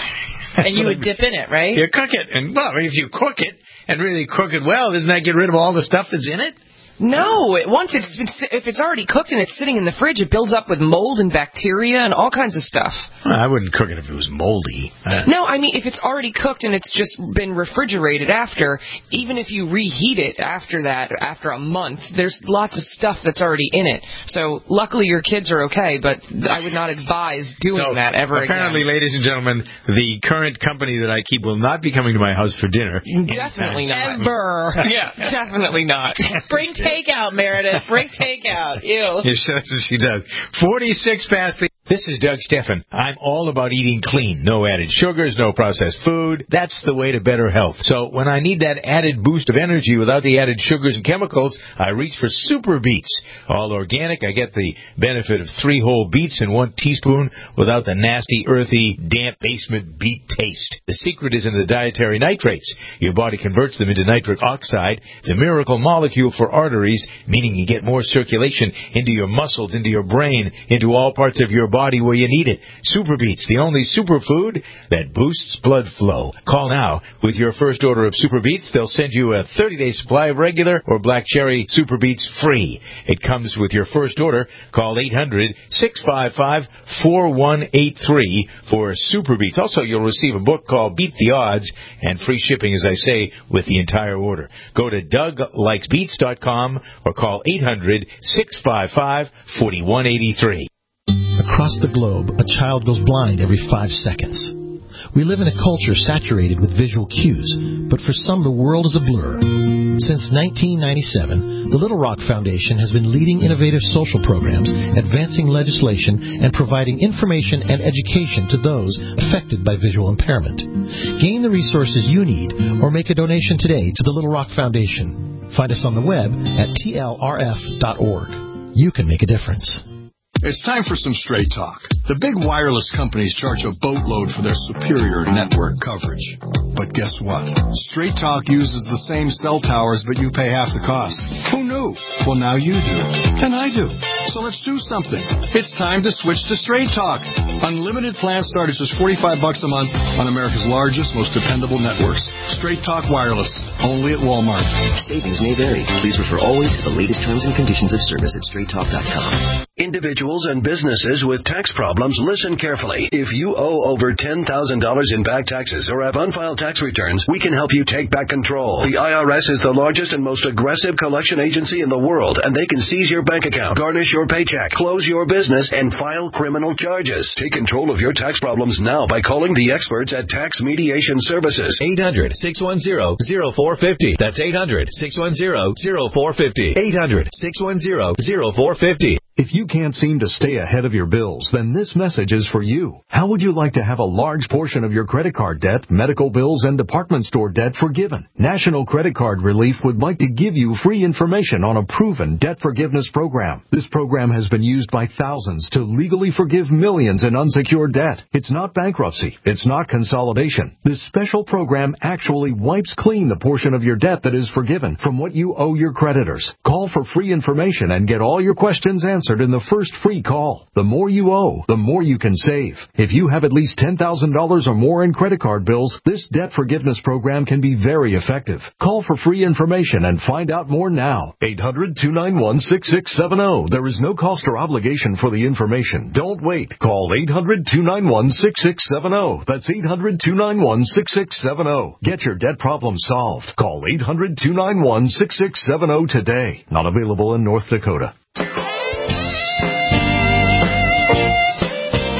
and you would dip in it, right? You cook it. And, well, if you cook it and really cook it well, doesn't that get rid of all the stuff that's in it? No, it, once it's been, if it's already cooked and it's sitting in the fridge, it builds up with mold and bacteria and all kinds of stuff. Well, I wouldn't cook it if it was moldy. Uh, No, I mean, if it's already cooked and it's just been refrigerated after, even if you reheat it after that, after a month, there's lots of stuff that's already in it. So luckily your kids are okay, but I would not advise doing so that ever apparently, again. ladies and gentlemen, the current company that I keep will not be coming to my house for dinner. Definitely not. Ever. Yeah, definitely not. Bring takeout, Meredith. Bring takeout. Ew. Yes, that's what she does. forty-six past the... This is Doug Steffen. I'm all about eating clean. No added sugars, no processed food. That's the way to better health. So when I need that added boost of energy without the added sugars and chemicals, I reach for Super Beets. All organic. I get the benefit of three whole beets in one teaspoon without the nasty, earthy, damp basement beet taste. The secret is in the dietary nitrates. Your body converts them into nitric oxide, the miracle molecule for arteries, meaning you get more circulation into your muscles, into your brain, into all parts of your body where you need it. Super Beets, the only superfood that boosts blood flow. Call now. With your first order of Super Beets, they'll send you a thirty-day supply of regular or black cherry Super Beets free. It comes with your first order. Call eight hundred, six five five, four one eight three for Super Beets. Also, you'll receive a book called Beat the Odds and free shipping, as I say, with the entire order. Go to doug likes beets dot com or call eight hundred, six five five, four one eight three. Across the globe, a child goes blind every five seconds. We live in a culture saturated with visual cues, but for some the world is a blur. Since nineteen ninety-seven, the Little Rock Foundation has been leading innovative social programs, advancing legislation, and providing information and education to those affected by visual impairment. Gain the resources you need or make a donation today to the Little Rock Foundation. Find us on the web at T L R F dot org. You can make a difference. It's time for some straight talk. The big wireless companies charge a boatload for their superior network coverage. But guess what? Straight Talk uses the same cell towers, but you pay half the cost. Who knew? Well, now you do. And I do. So let's do something. It's time to switch to Straight Talk. Unlimited plans start at just forty-five bucks a month on America's largest, most dependable networks. Straight Talk Wireless. Only at Walmart. Savings may vary. Please refer always to the latest terms and conditions of service at straight talk dot com. Individuals and businesses with tax problems, listen carefully. If you owe over ten thousand dollars in back taxes or have unfiled tax returns, we can help you take back control. The I R S is the largest and most aggressive collection agency in the world, and they can seize your bank account, garnish your paycheck, close your business, and file criminal charges. Take control of your tax problems now by calling the experts at Tax Mediation Services. eight hundred, six one zero, zero four five zero. That's eight hundred, six one zero, zero four five zero. eight hundred, six one zero, zero four five zero. If you can't seem to stay ahead of your bills, then this message is for you. How would you like to have a large portion of your credit card debt, medical bills, and department store debt forgiven? National Credit Card Relief would like to give you free information on a proven debt forgiveness program. This program has been used by thousands to legally forgive millions in unsecured debt. It's not bankruptcy. It's not consolidation. This special program actually wipes clean the portion of your debt that is forgiven from what you owe your creditors. Call for free information and get all your questions answered in the first free call. The more you owe, the more you can save. If you have at least ten thousand dollars or more in credit card bills, this debt forgiveness program can be very effective. Call for free information and find out more now. eight hundred, two nine one, six six seven zero. There is no cost or obligation for the information. Don't wait. Call eight hundred, two nine one, six six seven zero. That's eight hundred, two nine one, six six seven zero. Get your debt problem solved. Call eight hundred, two nine one, six six seven zero today. Not available in North Dakota.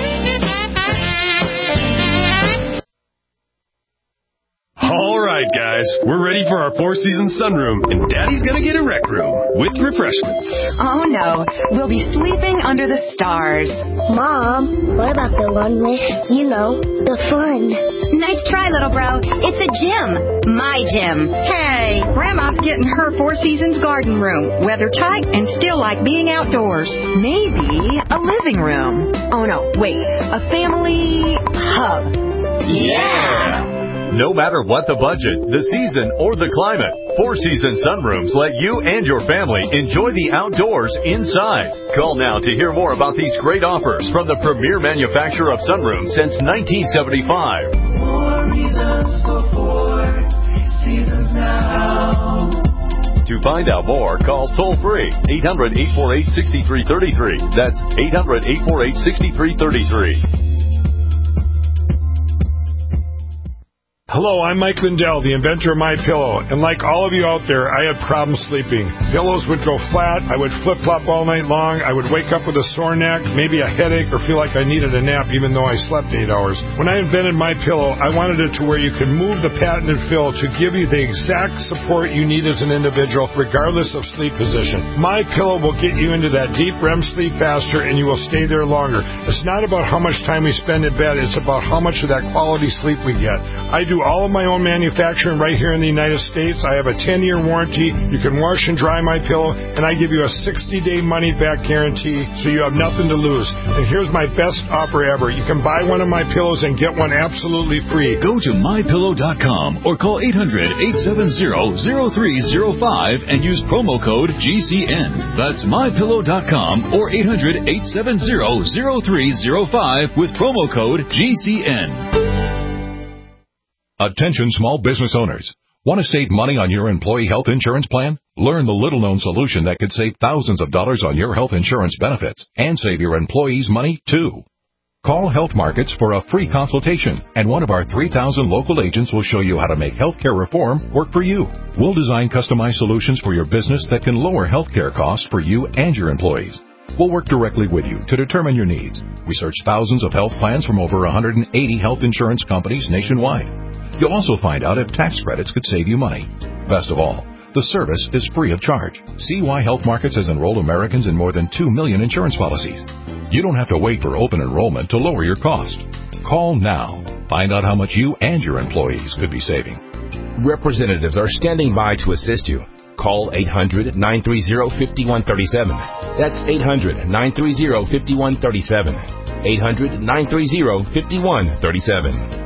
All right, guys. guys. We're ready for our Four Seasons sunroom, and Daddy's gonna get a rec room with refreshments. Oh, no. We'll be sleeping under the stars. Mom, what about the one with, you know, the fun? Nice try, little bro. It's a gym. My gym. Hey, Grandma's getting her Four Seasons garden room. Weather tight and still like being outdoors. Maybe a living room. Oh, no. Wait. A family hub. Yeah! No matter what the budget, the season, or the climate, Four Seasons Sunrooms let you and your family enjoy the outdoors inside. Call now to hear more about these great offers from the premier manufacturer of sunrooms since nineteen seventy-five. More reasons for Four Seasons now. To find out more, call toll-free eight hundred, eight four eight, six three three three. That's eight hundred, eight four eight, six three three three. Hello, I'm Mike Lindell, the inventor of MyPillow, and like all of you out there, I had problems sleeping. Pillows would go flat, I would flip-flop all night long, I would wake up with a sore neck, maybe a headache, or feel like I needed a nap even though I slept eight hours. When I invented MyPillow, I wanted it to where you could move the patented fill to give you the exact support you need as an individual, regardless of sleep position. MyPillow will get you into that deep R E M sleep faster, and you will stay there longer. It's not about how much time we spend in bed, it's about how much of that quality sleep we get. I do all of my own manufacturing right here in the United States. I have a ten-year warranty. You can wash and dry my pillow, and I give you a sixty-day money-back guarantee, so you have nothing to lose. And here's my best offer ever. You can buy one of my pillows and get one absolutely free. Go to my pillow dot com or call eight hundred, eight seven zero, zero three zero five and use promo code G C N. That's my pillow dot com or eight hundred, eight seven zero, zero three zero five with promo code G C N. Attention small business owners. Want to save money on your employee health insurance plan? Learn the little-known solution that could save thousands of dollars on your health insurance benefits and save your employees money, too. Call Health Markets for a free consultation, and one of our three thousand local agents will show you how to make healthcare reform work for you. We'll design customized solutions for your business that can lower healthcare costs for you and your employees. We'll work directly with you to determine your needs. We search thousands of health plans from over one hundred eighty health insurance companies nationwide. You'll also find out if tax credits could save you money. Best of all, the service is free of charge. See why Health Markets has enrolled Americans in more than two million insurance policies. You don't have to wait for open enrollment to lower your cost. Call now. Find out how much you and your employees could be saving. Representatives are standing by to assist you. Call eight hundred, nine three zero, five one three seven. That's eight hundred, nine three zero, five one three seven. eight hundred, nine three zero, five one three seven.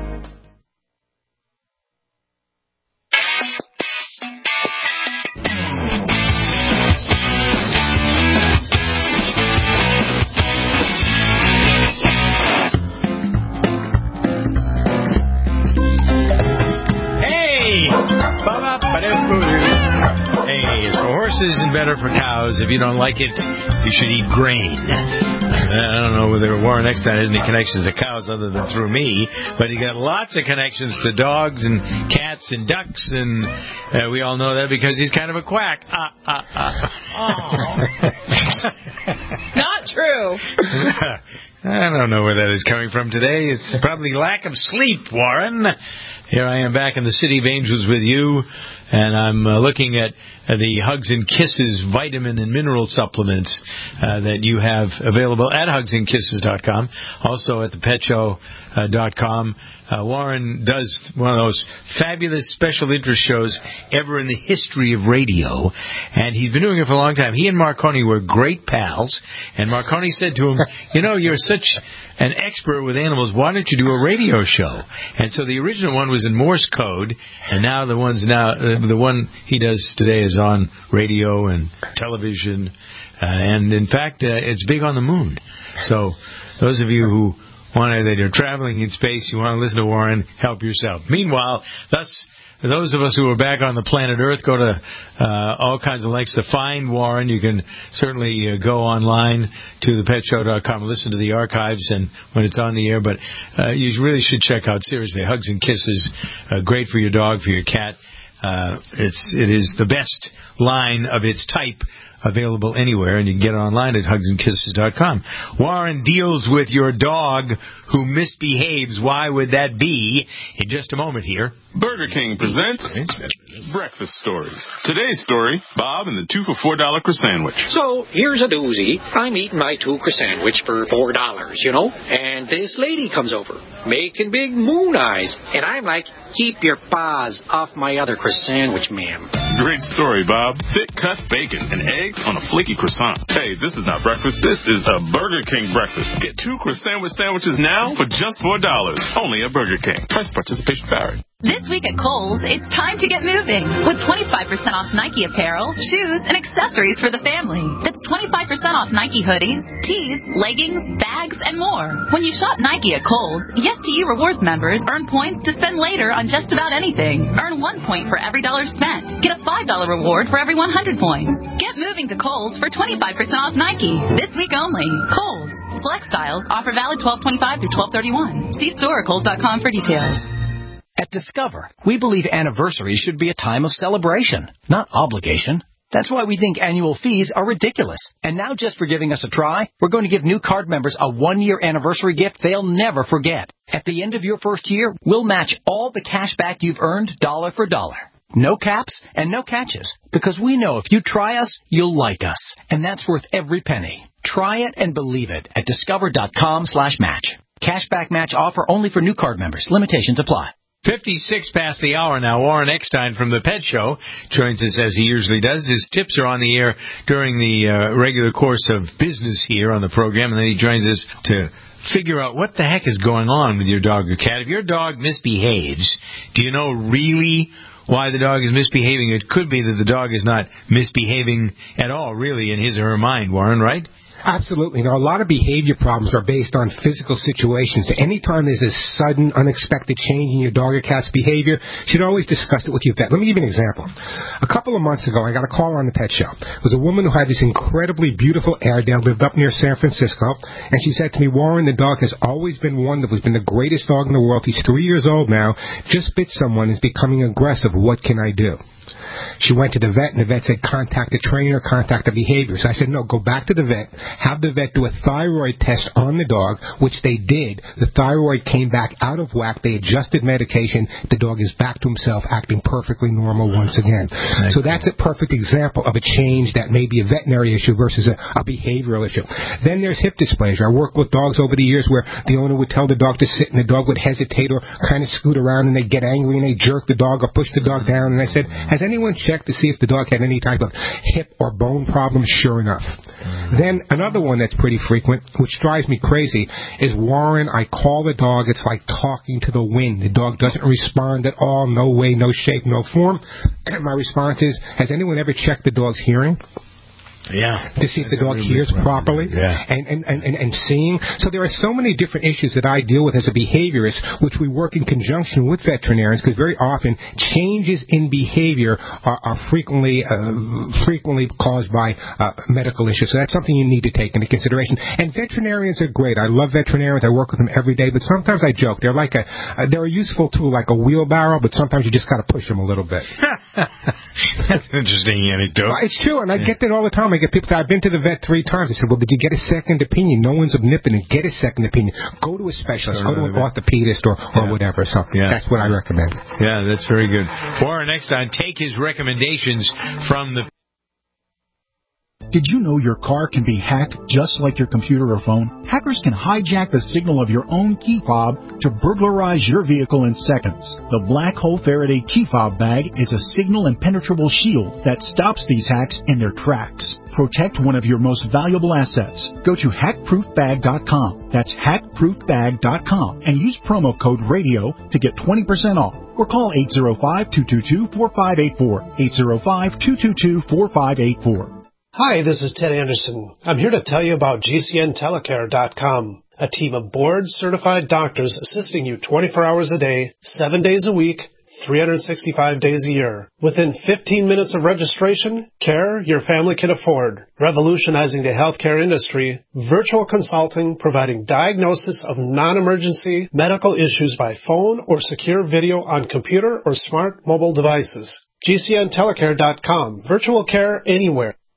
Isn't better for cows. If you don't like it, you should eat grain. I don't know whether Warren Eckstein has any connections to cows other than through me, but he got lots of connections to dogs and cats and ducks, and uh, we all know that because he's kind of a quack. Ah, ah, ah. Not true. I don't know where that is coming from today. It's probably lack of sleep, Warren. Here I am back in the City of Angels with you, and I'm uh, looking at uh, the Hugs and Kisses vitamin and mineral supplements uh, that you have available at hugs and kisses dot com, also at the pet show dot com. Uh, Warren does one of those fabulous special interest shows ever in the history of radio, and he's been doing it for a long time. He and Marconi were great pals, and Marconi said to him, you know, you're such an expert with animals, why don't you do a radio show? And so the original one was in Morse code, and now the one's now uh, the one he does today is on radio and television, uh, and in fact, uh, it's big on the moon. So those of you who want to, that you're traveling in space, you want to listen to Warren, help yourself. Meanwhile, thus, those of us who are back on the planet Earth go to uh, all kinds of lengths to find Warren. You can certainly uh, go online to the pet show dot com and listen to the archives and when it's on the air. But uh, you really should check out, seriously, Hugs and Kisses. Uh, great for your dog, for your cat, Uh, it's it is the best line of its type available anywhere, and you can get it online at hugs and kisses dot com. Warren deals with your dog who misbehaves. Why would that be? In just a moment here. Burger King presents Breakfast Stories. Today's story, Bob and the two for four dollar croissant. So, here's a doozy. I'm eating my two croissant for four dollars, you know, and this lady comes over, making big moon eyes, and I'm like, keep your paws off my other croissant, ma'am. Great story, Bob. Thick cut bacon and eggs on a flaky croissant. Hey, this is not breakfast. This is a Burger King breakfast. Get two croissant sandwiches now for just four dollars. Only at Burger King. Price participation varied. This week at Kohl's, it's time to get moving with twenty-five percent off Nike apparel, shoes, and accessories for the family. That's twenty-five percent off Nike hoodies, tees, leggings, bags, and more. When you shop Nike at Kohl's, Yes to You Rewards members earn points to spend later on just about anything. Earn one point for every dollar spent. Get a five dollar reward for every one hundred points. Get moving to Kohl's for twenty-five percent off Nike. This week only. Kohl's. Select styles. Offer valid twelve twenty-five through twelve thirty-one. See store at kohls dot com for details. At Discover, we believe anniversaries should be a time of celebration, not obligation. That's why we think annual fees are ridiculous. And now, just for giving us a try, we're going to give new card members a one-year anniversary gift they'll never forget. At the end of your first year, we'll match all the cash back you've earned dollar for dollar. No caps and no catches, because we know if you try us, you'll like us. And that's worth every penny. Try it and believe it at discover dot com slash match. Cashback match offer only for new card members. Limitations apply. fifty-six past the hour now. Warren Eckstein from The Pet Show joins us as he usually does. His tips are on the air during the uh, regular course of business here on the program, and then he joins us to figure out what the heck is going on with your dog or cat. If your dog misbehaves, do you know really why the dog is misbehaving? It could be that the dog is not misbehaving at all, really, in his or her mind, Warren, right? Absolutely. Now, a lot of behavior problems are based on physical situations. Anytime there's a sudden, unexpected change in your dog or cat's behavior, you should always discuss it with your vet. Let me give you an example. A couple of months ago, I got a call on The Pet Show. It was a woman who had this incredibly beautiful Airedale, lived up near San Francisco, and she said to me, Warren, the dog has always been wonderful. He's been the greatest dog in the world. He's three years old now. Just bit someone, is becoming aggressive. What can I do? She went to the vet, and the vet said, contact the trainer, contact the behavior. So I said, no, go back to the vet, have the vet do a thyroid test on the dog, which they did. The thyroid came back out of whack. They adjusted medication. The dog is back to himself, acting perfectly normal once again. Thank so you. That's a perfect example of a change that may be a veterinary issue versus a, a behavioral issue. Then there's hip dysplasia. I worked with dogs over the years where the owner would tell the dog to sit, and the dog would hesitate or kind of scoot around, and they'd get angry, and they'd jerk the dog or push the dog down. And I said, has anyone checked to see if the dog had any type of hip or bone problem? Sure enough. Mm-hmm. Then another one that's pretty frequent, which drives me crazy, is Warren, I call the dog, it's like talking to the wind. The dog doesn't respond at all, no way, no shape, no form. My response is, has anyone ever checked the dog's hearing? Yeah. To see if the dog hears properly yeah. and, and, and, and seeing. So there are so many different issues that I deal with as a behaviorist, which we work in conjunction with veterinarians, because very often changes in behavior are, are frequently uh, frequently caused by uh, medical issues. So that's something you need to take into consideration. And veterinarians are great. I love veterinarians. I work with them every day. But sometimes I joke. They're like a uh, they're a useful tool, like a wheelbarrow, but sometimes you just got to push them a little bit. That's an interesting anecdote. It's true, and I yeah. get that all the time. I get people say, I've been to the vet three times. I said, well, did you get a second opinion? No one's omnipotent. Get a second opinion. Go to a specialist. Go to an orthopedist or, or yeah. whatever. So yeah. that's what I recommend. Yeah, that's very good. Warren Eckstein, take his recommendations from the... Did you know your car can be hacked just like your computer or phone? Hackers can hijack the signal of your own key fob to burglarize your vehicle in seconds. The Black Hole Faraday key fob bag is a signal impenetrable shield that stops these hacks in their tracks. Protect one of your most valuable assets. Go to hack proof bag dot com. That's hack proof bag dot com and use promo code RADIO to get twenty percent off. Or call eight zero five, two two two, four five eight four. eight zero five, two two two, four five eight four. Hi, this is Ted Anderson. I'm here to tell you about G C N telecare dot com, a team of board-certified doctors assisting you twenty-four hours a day, seven days a week, three hundred sixty-five days a year. Within fifteen minutes of registration, care your family can afford. Revolutionizing the healthcare industry, virtual consulting providing diagnosis of non-emergency medical issues by phone or secure video on computer or smart mobile devices. G C N telecare dot com. Virtual care anywhere.